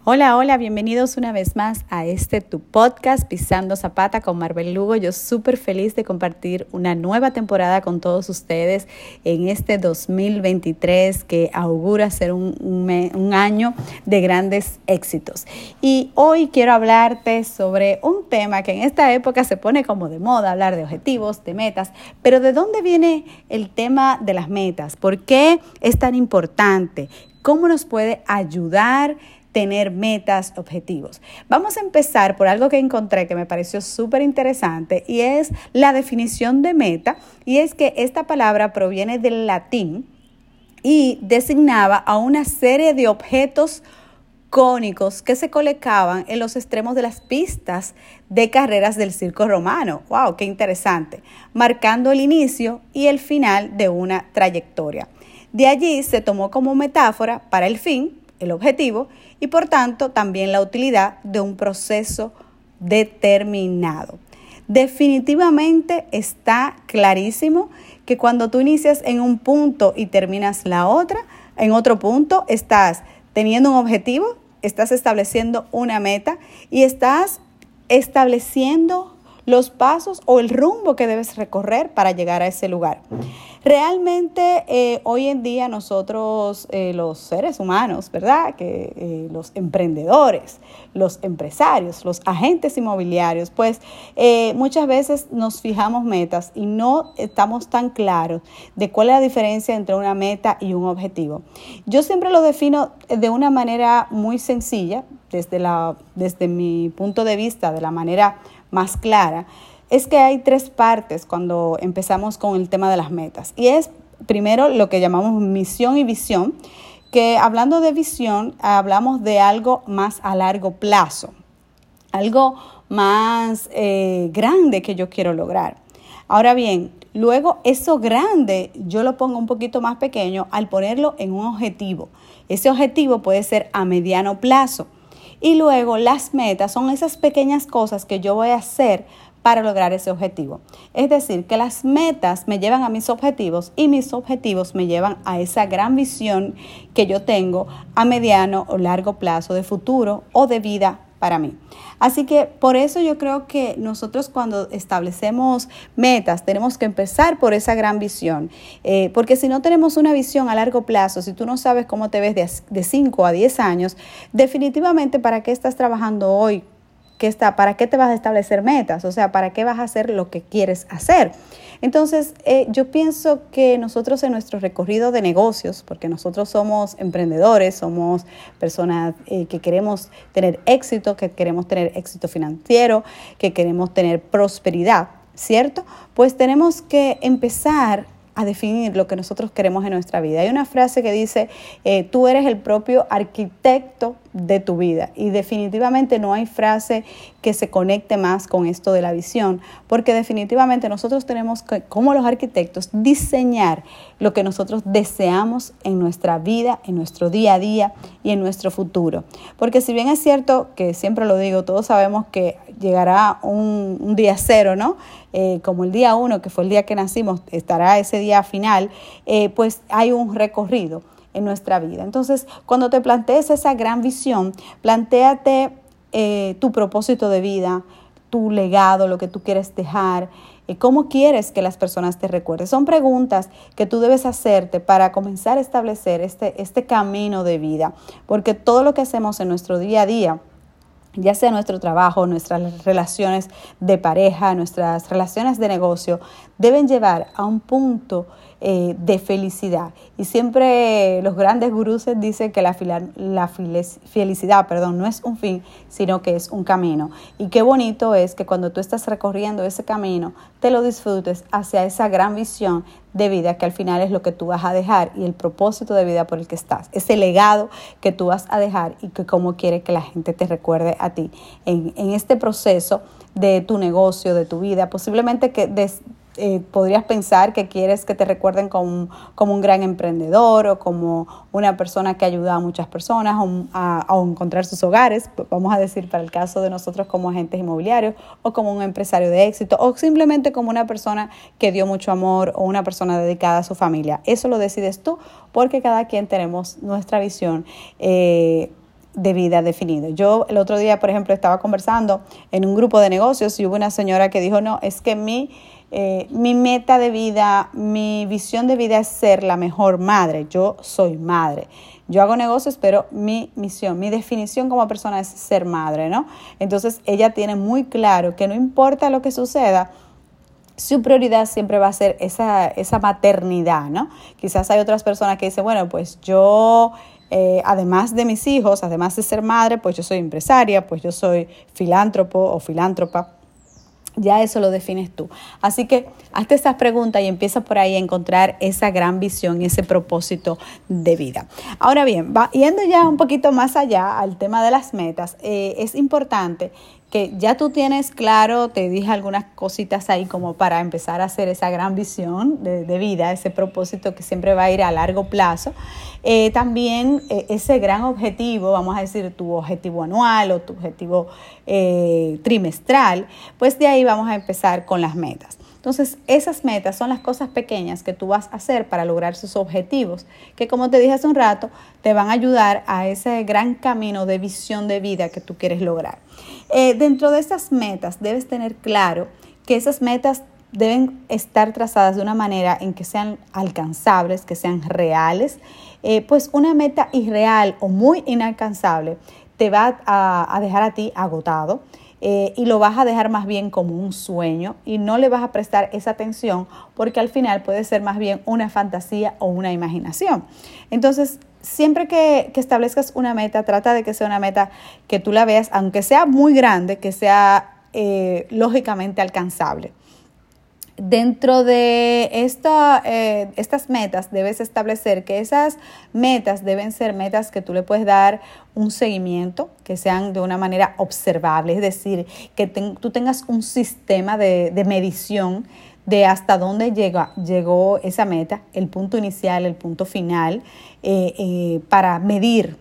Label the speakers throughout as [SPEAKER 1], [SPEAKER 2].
[SPEAKER 1] Hola, hola, bienvenidos una vez más a tu podcast Pisando Zapata con Maribel Lugo. Yo súper feliz de compartir una nueva temporada con todos ustedes en este 2023 que augura ser un año de grandes éxitos. Y hoy quiero hablarte sobre un tema que en esta época se pone como de moda, hablar de objetivos, de metas, pero ¿de dónde viene el tema de las metas? ¿Por qué es tan importante? ¿Cómo nos puede ayudar tener metas, objetivos? Vamos a empezar por algo que encontré que me pareció súper interesante y es la definición de meta, y es que esta palabra proviene del latín y designaba a una serie de objetos cónicos que se colocaban en los extremos de las pistas de carreras del circo romano. ¡Wow! ¡Qué interesante! Marcando el inicio y el final de una trayectoria. De allí se tomó como metáfora para el fin, el objetivo, y por tanto también la utilidad de un proceso determinado. Definitivamente está clarísimo que cuando tú inicias en un punto y terminas en otro punto, estás teniendo un objetivo, estás estableciendo una meta y estás estableciendo los pasos o el rumbo que debes recorrer para llegar a ese lugar. Realmente hoy en día nosotros, los seres humanos, ¿verdad? Los emprendedores, los empresarios, los agentes inmobiliarios, pues muchas veces nos fijamos metas y no estamos tan claros de cuál es la diferencia entre una meta y un objetivo. Yo siempre lo defino de una manera muy sencilla, desde mi punto de vista, de la manera más clara. Es que hay tres partes cuando empezamos con el tema de las metas. Y es primero lo que llamamos misión y visión, que hablando de visión, hablamos de algo más a largo plazo, algo más grande que yo quiero lograr. Ahora bien, luego eso grande yo lo pongo un poquito más pequeño al ponerlo en un objetivo. Ese objetivo puede ser a mediano plazo. Y luego las metas son esas pequeñas cosas que yo voy a hacer para lograr ese objetivo. Es decir, que las metas me llevan a mis objetivos y mis objetivos me llevan a esa gran visión que yo tengo a mediano o largo plazo de futuro o de vida para mí. Así que por eso yo creo que nosotros cuando establecemos metas tenemos que empezar por esa gran visión, porque si no tenemos una visión a largo plazo, si tú no sabes cómo te ves de 5 a 10 años, definitivamente ¿para qué estás trabajando hoy? ¿Para qué te vas a establecer metas? O sea, ¿para qué vas a hacer lo que quieres hacer? Entonces, yo pienso que nosotros en nuestro recorrido de negocios, porque nosotros somos emprendedores, somos personas que queremos tener éxito, que queremos tener éxito financiero, que queremos tener prosperidad, ¿cierto? Pues tenemos que empezar a definir lo que nosotros queremos en nuestra vida. Hay una frase que dice, tú eres el propio arquitecto de tu vida, y definitivamente no hay frase que se conecte más con esto de la visión, porque definitivamente nosotros tenemos que, como los arquitectos, diseñar lo que nosotros deseamos en nuestra vida, en nuestro día a día y en nuestro futuro. Porque si bien es cierto que siempre lo digo, todos sabemos que llegará un día cero, ¿no? Como el día 1, que fue el día que nacimos, estará ese día final, pues hay un recorrido en nuestra vida. Entonces, cuando te plantees esa gran visión, plantéate tu propósito de vida, tu legado, lo que tú quieres dejar, cómo quieres que las personas te recuerden. Son preguntas que tú debes hacerte para comenzar a establecer este camino de vida, porque todo lo que hacemos en nuestro día a día, ya sea nuestro trabajo, nuestras relaciones de pareja, nuestras relaciones de negocio, deben llevar a un punto de felicidad. Y siempre los grandes gurús dicen que la felicidad no es un fin, sino que es un camino. Y qué bonito es que cuando tú estás recorriendo ese camino, te lo disfrutes hacia esa gran visión de vida que al final es lo que tú vas a dejar y el propósito de vida por el que estás, ese legado que tú vas a dejar y que cómo quiere que la gente te recuerde a ti en este proceso de tu negocio, de tu vida. Posiblemente que podrías pensar que quieres que te recuerden como un gran emprendedor o como una persona que ayuda a muchas personas a encontrar sus hogares, vamos a decir para el caso de nosotros como agentes inmobiliarios, o como un empresario de éxito, o simplemente como una persona que dio mucho amor o una persona dedicada a su familia. Eso lo decides tú, porque cada quien tenemos nuestra visión de vida definido. Yo el otro día, por ejemplo, estaba conversando en un grupo de negocios y hubo una señora que dijo, no, es que mi meta de vida, mi visión de vida es ser la mejor madre. Yo soy madre. Yo hago negocios, pero mi misión, mi definición como persona es ser madre, ¿no? Entonces, ella tiene muy claro que no importa lo que suceda, su prioridad siempre va a ser esa maternidad, ¿no? Quizás hay otras personas que dicen, bueno, pues yo, además de mis hijos, además de ser madre, pues yo soy empresaria, pues yo soy filántropo o filántropa. Ya eso lo defines tú. Así que hazte estas preguntas y empieza por ahí a encontrar esa gran visión y ese propósito de vida. Ahora bien, yendo ya un poquito más allá al tema de las metas, es importante que ya tú tienes claro, te dije algunas cositas ahí como para empezar a hacer esa gran visión de vida, ese propósito que siempre va a ir a largo plazo. También ese gran objetivo, vamos a decir tu objetivo anual o tu objetivo trimestral, pues de ahí vamos a empezar con las metas. Entonces, esas metas son las cosas pequeñas que tú vas a hacer para lograr sus objetivos, que como te dije hace un rato, te van a ayudar a ese gran camino de visión de vida que tú quieres lograr. Dentro de estas metas, debes tener claro que esas metas deben estar trazadas de una manera en que sean alcanzables, que sean reales, pues una meta irreal o muy inalcanzable te va a dejar a ti agotado. Y lo vas a dejar más bien como un sueño y no le vas a prestar esa atención porque al final puede ser más bien una fantasía o una imaginación. Entonces, siempre que establezcas una meta, trata de que sea una meta que tú la veas, aunque sea muy grande, que sea lógicamente alcanzable. Dentro de estas metas debes establecer que esas metas deben ser metas que tú le puedes dar un seguimiento, que sean de una manera observable, es decir, que tú tengas un sistema de medición de hasta dónde llegó esa meta, el punto inicial, el punto final, para medir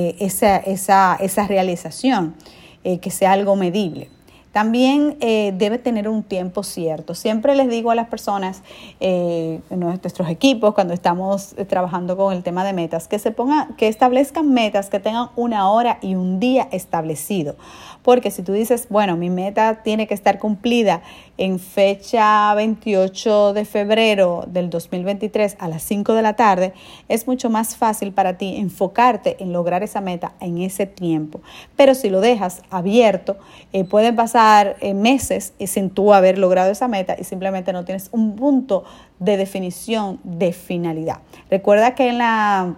[SPEAKER 1] esa realización, que sea algo medible. También debe tener un tiempo cierto. Siempre les digo a las personas, en nuestros equipos, cuando estamos trabajando con el tema de metas, que establezcan metas que tengan una hora y un día establecido. Porque si tú dices, bueno, mi meta tiene que estar cumplida en fecha 28 de febrero del 2023 a las 5 de la tarde, es mucho más fácil para ti enfocarte en lograr esa meta en ese tiempo. Pero si lo dejas abierto, pueden pasar meses sin tú haber logrado esa meta y simplemente no tienes un punto de definición de finalidad. Recuerda que en la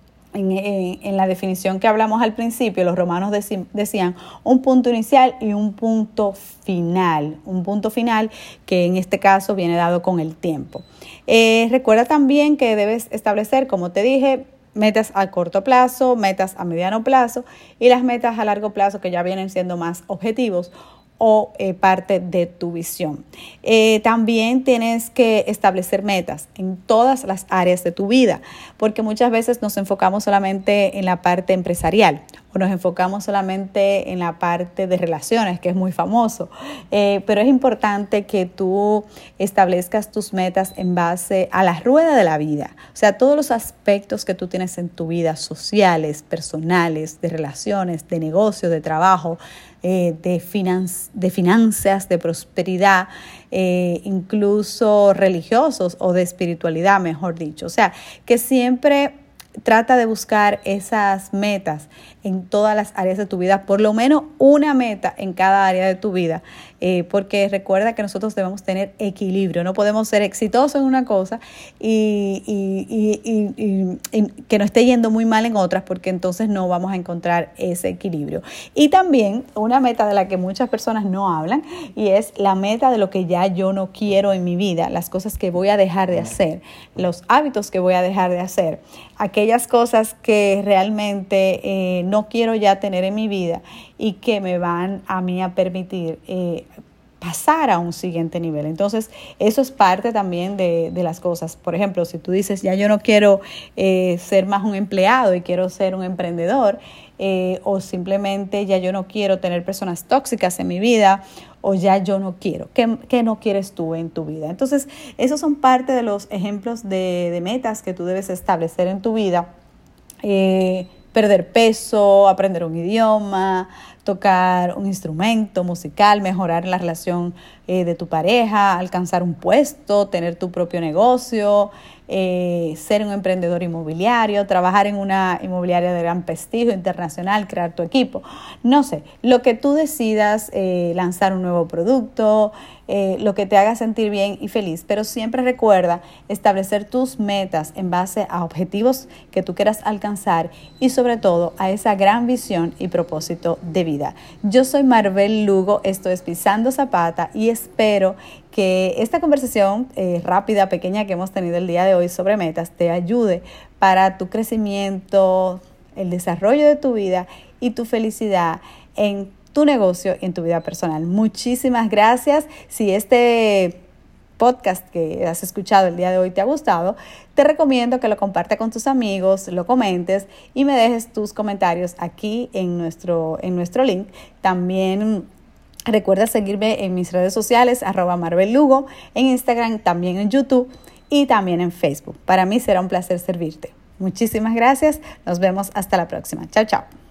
[SPEAKER 1] definición que hablamos al principio, los romanos decían un punto inicial y un punto final que en este caso viene dado con el tiempo. Recuerda también que debes establecer, como te dije, metas a corto plazo, metas a mediano plazo y las metas a largo plazo que ya vienen siendo más objetivos o parte de tu visión. También tienes que establecer metas en todas las áreas de tu vida, porque muchas veces nos enfocamos solamente en la parte empresarial o nos enfocamos solamente en la parte de relaciones, que es muy famoso, pero es importante que tú establezcas tus metas en base a la rueda de la vida, o sea, todos los aspectos que tú tienes en tu vida, sociales, personales, de relaciones, de negocios, de trabajo, de finanzas, de prosperidad, incluso religiosos o de espiritualidad, mejor dicho. O sea, que siempre trata de buscar esas metas en todas las áreas de tu vida, por lo menos una meta en cada área de tu vida, porque recuerda que nosotros debemos tener equilibrio, no podemos ser exitosos en una cosa y que no esté yendo muy mal en otras, porque entonces no vamos a encontrar ese equilibrio. Y también una meta de la que muchas personas no hablan y es la meta de lo que ya yo no quiero en mi vida, las cosas que voy a dejar de hacer, los hábitos que voy a dejar de hacer, aquellas cosas que realmente no quiero ya tener en mi vida y que me van a mí a permitir pasar a un siguiente nivel. Entonces, eso es parte también de las cosas. Por ejemplo, si tú dices, ya yo no quiero ser más un empleado y quiero ser un emprendedor, o simplemente ya yo no quiero tener personas tóxicas en mi vida, o ya yo no quiero. ¿Qué no quieres tú en tu vida? Entonces, esos son parte de los ejemplos de metas que tú debes establecer en tu vida. perder peso, aprender un idioma, tocar un instrumento musical, mejorar la relación de tu pareja, alcanzar un puesto, tener tu propio negocio, ser un emprendedor inmobiliario, trabajar en una inmobiliaria de gran prestigio internacional, crear tu equipo. No sé, lo que tú decidas, lanzar un nuevo producto, lo que te haga sentir bien y feliz, pero siempre recuerda establecer tus metas en base a objetivos que tú quieras alcanzar y sobre todo a esa gran visión y propósito de vida. Yo soy Marbel Lugo, esto es Pisando Zapata y espero que esta conversación rápida, pequeña que hemos tenido el día de hoy sobre metas te ayude para tu crecimiento, el desarrollo de tu vida y tu felicidad en tu negocio y en tu vida personal. Muchísimas gracias. Si este podcast que has escuchado el día de hoy te ha gustado, te recomiendo que lo compartas con tus amigos, lo comentes y me dejes tus comentarios aquí en nuestro link. También recuerda seguirme en mis redes sociales, @MarbelLugo, en Instagram, también en YouTube y también en Facebook. Para mí será un placer servirte. Muchísimas gracias. Nos vemos hasta la próxima. Chao, chao.